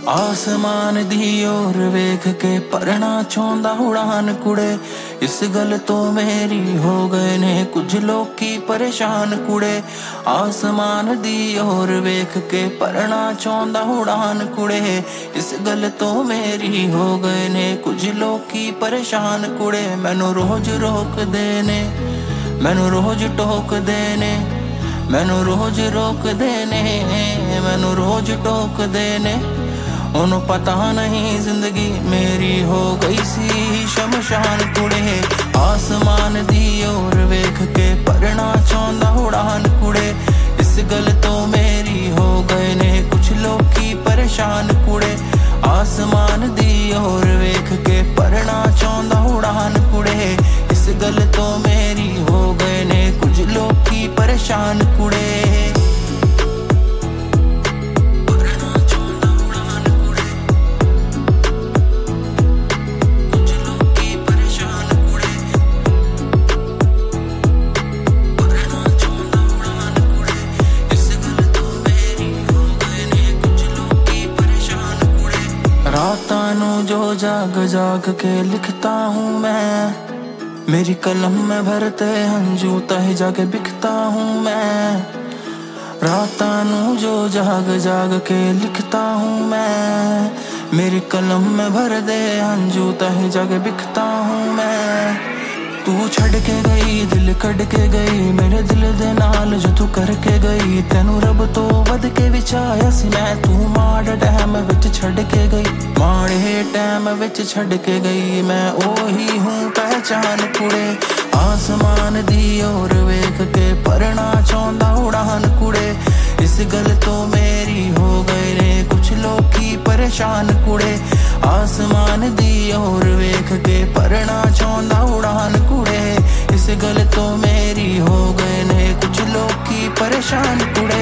आसमान दी ओर वेख के परना चाहुंदा उड़ान कुड़े। इस गल तो मेरी हो गए ने कुछ लोकी परेशान कुड़े। आसमान दी ओर वेख के परना चाहुंदा उड़ान कुड़े। इस गल तो मेरी हो गए ने कुछ लोकी परेशान कुड़े। मैनू रोज रोक देने, मैनू रोज टोक देने, मैनू रोज रोक देने, मैनू रोज टोक देने। उन्हों पता नहीं जिंदगी मेरी हो गई सी शमशान कुड़े। आसमान दी ओर वेख के परना चाहुंदा उड़ान कुड़े। इस गल तो मेरी हो गए ने कुछ लोकी परेशान कुड़े। आसमान दी ओर वेख के परना चाहुंदा उड़ान कुड़े। इस गल तो मेरी हो गए ने कुछ लोकी परेशान कुड़े। रातां नू जो जाग जाग के लिखता हूँ मैं, मेरी कलम में भरते हंजू तह जाके बिकता हूँ मैं। रातां नू जो जाग जाग के लिखता हूँ मैं, मेरी कलम में भर दे हंजू तह जाके बिकता हूँ मैं। तू छड़ के गई दिल कड़ के गई मेरे दिल दे नाल जो तू करके गई। तेनू रब तो वध के विचाया सी मैं, तू माड़े टैम विच छड़ के गई, माड़े टैम विच छड़ के गई। मैं ओही हूँ पहचान कुड़े। आसमान दी ओर वेख के परना चाहुंदा उड़ान कुड़े। इस गल तो मेरी हो गए ने कुछ लोकी परेशान कुड़े। आसमान दी ओर वेख के परना चाहुंदा उड़ान कुड़े। इस गल तो मेरी हो गए ने कुछ लोकी परेशान कुड़े।